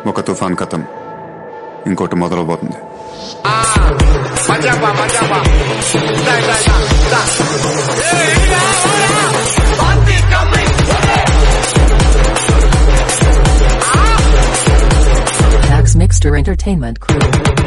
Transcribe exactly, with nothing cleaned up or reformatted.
ఒక తుఫాన్ కథం ఇంకోటి మొదలవబోతుంది. Max Mixter Entertainment Crew.